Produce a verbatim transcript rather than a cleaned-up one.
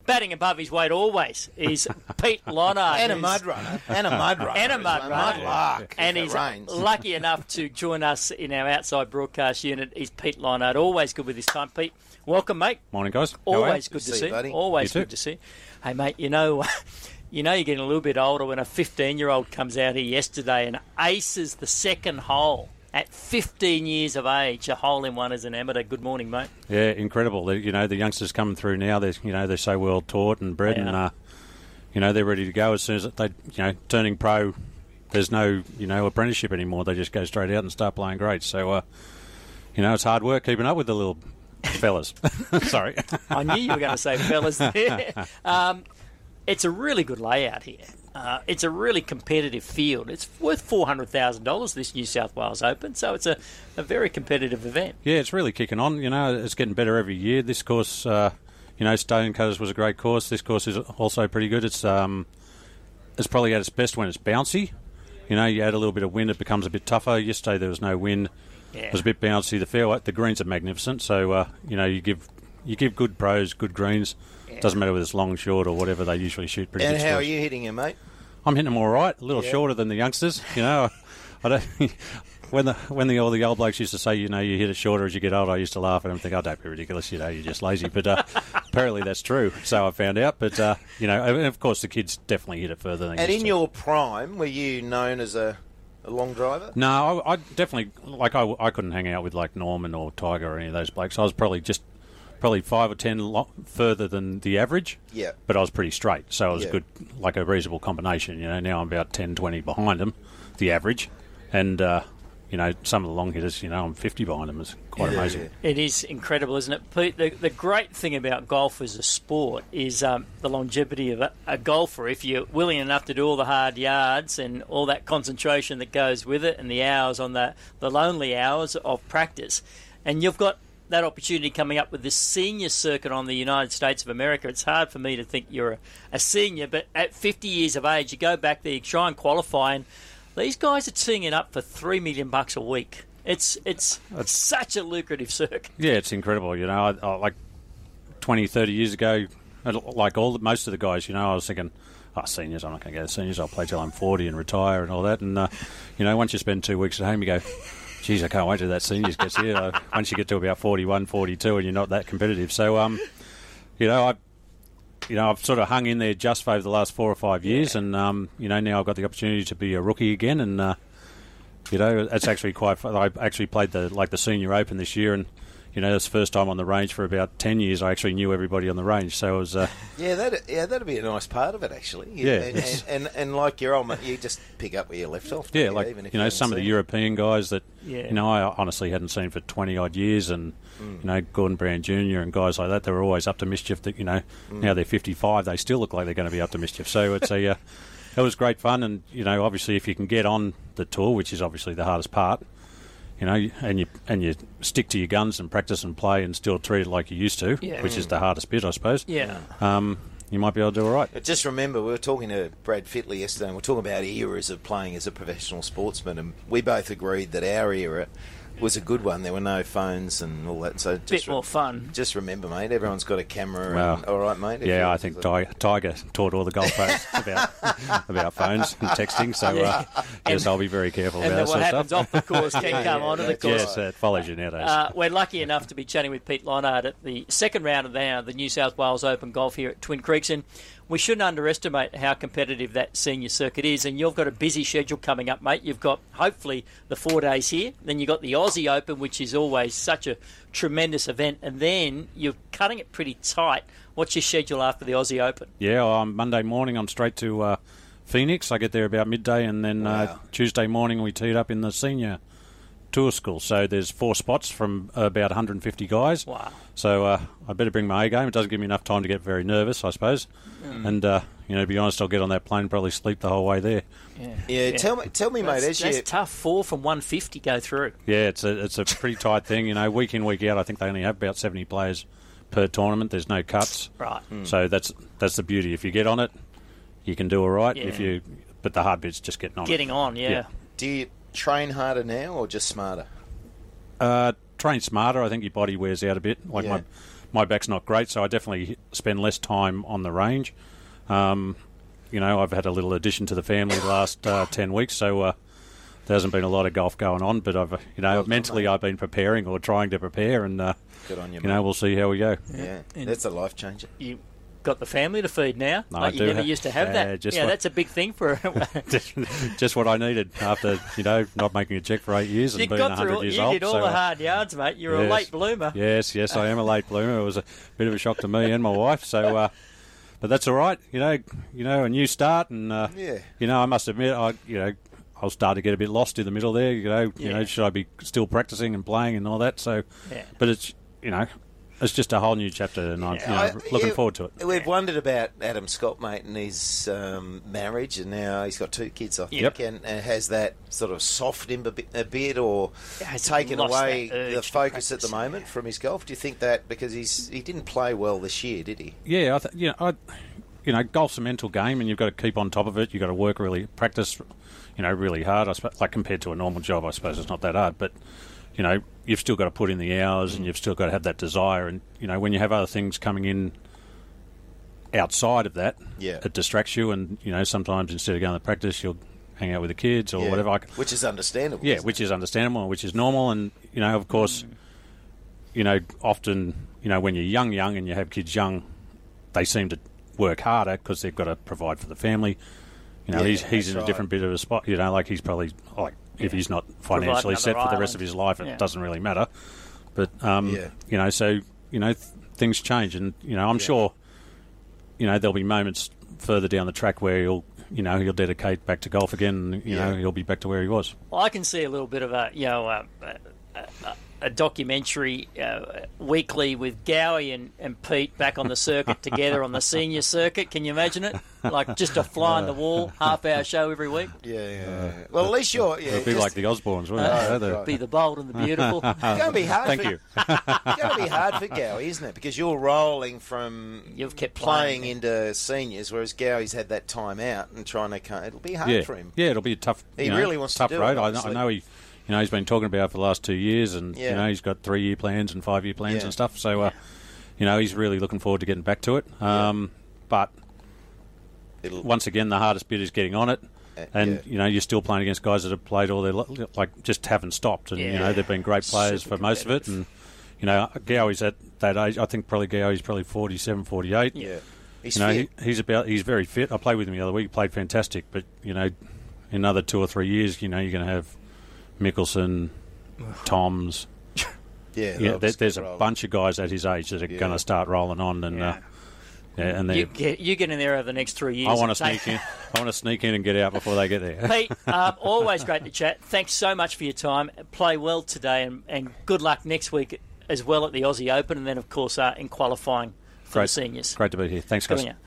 batting above his weight always is Pete Lonard. And a mud runner. And a mud runner. And a mud runner. Mud lark. And he's lucky enough to join us in our outside broadcast unit is Pete Lonard. Always good with his time, Pete. Welcome, mate. Morning, guys. Always good to see see you, buddy. Always You good too. to see. Hey, mate, you know... You know you're getting a little bit older when a fifteen-year-old comes out here yesterday and aces the second hole at fifteen years of age, a hole-in-one as an amateur. Good morning, mate. Yeah, incredible. The, you know, the youngsters coming through now, they're, you know, they're so well taught and bred They and, are. uh, you know, they're ready to go as soon as they, you know, turning pro, there's no, you know, apprenticeship anymore. They just go straight out and start playing great. So, uh, you know, it's hard work keeping up with the little fellas. Sorry. I knew you were going to say fellas there. Um, it's a really good layout here. Uh, it's a really competitive field. It's worth four hundred thousand dollars, this New South Wales Open, so it's a, a very competitive event. Yeah, it's really kicking on. You know, it's getting better every year. This course, uh, you know, Stonecutters was a great course. This course is also pretty good. It's um, it's probably at its best when it's bouncy. You know, you add a little bit of wind, it becomes a bit tougher. Yesterday there was no wind. Yeah. It was a bit bouncy. The fairway, the greens are magnificent. So, uh, you know, you give you give good pros, good greens. Yeah. Doesn't matter whether it's long, short, or whatever. They usually shoot pretty And good how are scores. you hitting him, mate? I'm hitting them all right. A little Yeah. shorter than the youngsters. You know, I, I don't. When the when the all the old blokes used to say, you know, you hit it shorter as you get older, I used to laugh at them and think, oh, don't be ridiculous, you know, you're just lazy. But uh, apparently that's true. So I found out. But uh, you know, and of course the kids definitely hit it further than. they And used in to. your prime, were you known as a, a long driver? No, I, I definitely like I, I couldn't hang out with like Norman or Tiger or any of those blokes. I was probably just probably five or ten lo- further than the average. Yeah. But I was pretty straight, so it was Yeah. good, like a reasonable combination. You know, now I'm about ten, twenty behind them, the average, and uh, you know, some of the long hitters, you know, I'm fifty behind them. It's quite Yeah, amazing. yeah. It is incredible, isn't it, Pete? The, the great thing about golf as a sport is um, the longevity of a, a golfer. If you're willing enough to do all the hard yards and all that concentration that goes with it and the hours on the, the lonely hours of practice, and you've got that opportunity coming up with this senior circuit on the United States of America. It's hard for me to think you're a, a senior, but at fifty years of age, you go back there, you try and qualify, and these guys are teeing it up for three million bucks a week. It's it's such a lucrative circuit. Yeah, it's incredible. You know, I, I, like twenty, thirty years ago, like all the, most of the guys, you know, I was thinking, oh, seniors, I'm not going to go to seniors. I'll play till I'm forty and retire and all that. And, uh, you know, once you spend two weeks at home, you go, geez, I can't wait till that seniors gets here. Uh, once you get to about forty-one, forty-two and you're not that competitive. So, um, you know, I, you know, I've sort of hung in there just for over the last four or five years. And, um, you know, now I've got the opportunity to be a rookie again. And, uh, you know, it's actually quite fun. I actually played the like the Senior Open this year, and you know, it's the first time on the range for about ten years. I actually knew everybody on the range, so it was. Uh, Yeah, that yeah, that'd be a nice part of it, actually. You- Yeah, and, it's- and, and and like your old mate, you just pick up where you left off. don't yeah, like even if you know, haven't some of the seen it. European guys that Yeah. you know I honestly hadn't seen for twenty odd years, and Mm. you know, Gordon Brown Junior and guys like that, they were always up to mischief. That you know, Mm. now they're fifty-five, they still look like they're going to be up to mischief. So it's a. Uh, It was great fun, and you know, obviously, if you can get on the tour, which is obviously the hardest part, you know, and you and you stick to your guns and practice and play and still treat it like you used to, Yeah. which is the hardest bit, I suppose. Yeah. Um, you might be able to do all right. But just remember, we were talking to Brad Fitley yesterday, and we we're talking about eras of playing as a professional sportsman, and we both agreed that our era was a good one. There were no phones and all that, so just Bit more fun. Just remember, mate, everyone's got a camera. Well, and, all right, mate. if you- Yeah, I think Ti- Tiger taught all the golf pros about about phones and texting, so uh, yes, I'll be very careful And about then that what sort of happens stuff. off the course can Yeah, come yeah, onto the that's course. Yes, uh, it follows you nowadays. Uh, we're lucky enough to be chatting with Pete Lonard at the second round of the, uh, the New South Wales Open Golf here at Twin Creeks, and we shouldn't underestimate how competitive that senior circuit is. And you've got a busy schedule coming up, mate. You've got hopefully the four days here, then you've got the Aussie Open, which is always such a tremendous event, and then you're cutting it pretty tight. What's your schedule after the Aussie Open? Yeah, on Monday morning I'm straight to uh, Phoenix. I get there about midday, and then uh, Wow. Tuesday morning we teed up in the senior tour school. So there's four spots from about one hundred fifty guys. Wow. So uh, I better bring my A game. It doesn't give me enough time to get very nervous, I suppose. Mm. And uh, you know, to be honest, I'll get on that plane and probably sleep the whole way there. Yeah, Yeah, tell me, tell me, mate. That's, As that's you, tough. Four from one fifty go through. Yeah, it's a it's a pretty tight thing. You know, week in, week out, I think they only have about seventy players per tournament. There's no cuts. Right. So that's that's the beauty. If you get on it, you can do all right. Yeah. If you, but the hard bit's just getting on. Getting it. on, yeah. Yeah. do you train harder now or just smarter? Uh, train smarter. I think your body wears out a bit. Like Yeah. my my back's not great, so I definitely spend less time on the range. Um, you know, I've had a little addition to the family the last uh, ten weeks, so uh, there hasn't been a lot of golf going on. But I've, you know, Well done, mentally mate. I've been preparing or trying to prepare, and uh, Good on you, you know, mate. we'll see how we go. Yeah, And- that's a life changer. You got the family to feed now. No, like I you do never ha- used to have yeah, that. just yeah, what- that's a big thing for. just, just what I needed after, you know, not making a check for eight years and you being got one through. hundred all- years You old. did all so, the uh, hard yards, mate. You're a yes. late bloomer. Yes, yes, I am a late bloomer. It was a bit of a shock to me and my wife. So, uh, but that's all right. You know, you know, a new start, and uh, Yeah. you know, I must admit, I, you know, I'll start to get a bit lost in the middle there. You know, you Yeah. know, should I be still practicing and playing and all that? So, Yeah. but it's, you know, it's just a whole new chapter, and I'm you know, I- looking yeah, forward to it. We've wondered about Adam Scott, mate, and his um, marriage, and now he's got two kids, I think, Yep. and, and has that sort of softened him a bit, a bit or Has he taken lost away that urge the to focus at the practice? moment from his golf? Do you think that because he's he didn't play well this year, did he? Yeah, I th- you know, I, you know, golf's a mental game, and you've got to keep on top of it. You've got to work really, practice, you know, really hard. I suppose, like compared to a normal job, I suppose it's not that hard, but you know, you've still got to put in the hours, and you've still got to have that desire. And you know, when you have other things coming in outside of that, Yeah. it distracts you. And you know, sometimes instead of going to practice, you'll hang out with the kids or Yeah. whatever. I, Which is understandable. yeah, isn't which it? is understandable, which is normal, and you know, of course, you know, often, you know, when you're young, young, and you have kids young, they seem to work harder because they've got to provide for the family. You know, Yeah, he's he's that's in a right. different bit of a spot. You know, like he's probably like if he's not financially another set for the rest island. of his life, it Yeah. doesn't really matter. But um, Yeah. you know, so you know, th- things change, and you know, I'm Yeah. sure, you know, there'll be moments further down the track where he'll, you know, he'll dedicate back to golf again. And, you Yeah. know, he'll be back to where he was. Well, I can see a little bit of a, you know, a, a, a, a documentary uh, weekly with Gowie and, and Pete back on the circuit together on the senior circuit. Can you imagine it? Like just a fly on the wall, half hour show every week. Yeah, yeah. yeah. Well, at least you're. Yeah, It'll be just- like the Osbournes, wouldn't Oh, it? You know, the- right. Be the bold and the beautiful. It's going to be hard. Thank for, you. It's going to be hard for Gowie, isn't it? Because you're rolling from You've kept playing playing. into seniors, whereas Gowie's had that time out and trying to. co- It'll be hard yeah. for him. Yeah, it'll be a tough. He you know, really wants to tough do it, road. I, know, I obviously. know he, you know, he's been talking about it for the last two years, and Yeah. you know, he's got three-year plans and five-year plans Yeah. and stuff. So, uh, you know, he's really looking forward to getting back to it. Um, But It'll, once again, the hardest bit is getting on it. Uh, And yeah. you know, you're still playing against guys that have played all their li- like just haven't stopped, and you Yeah. know they've been great players Super for most of it. And you know, Gowie's at that age. I think probably Gowie's probably forty-seven, forty-eight. yeah, he's You know, fit. he, he's about he's very fit. I played with him the other week. He played fantastic, but you know, in another two or three years, you know, you're going to have Mickelson, Toms. yeah, Yeah, they'll there, just there's keep a rolling. bunch of guys at his age that are Yeah. going to start rolling on, and Yeah. uh, yeah, and You they. get, you get in there over the next three years. I want and to take- sneak in. I want to sneak in and get out before they get there. Pete, um, always great to chat. Thanks so much for your time. Play well today, and, and good luck next week as well at the Aussie Open, and then, of course, uh, in qualifying for Great. the seniors. Great to be here. Thanks, Good guys. on you.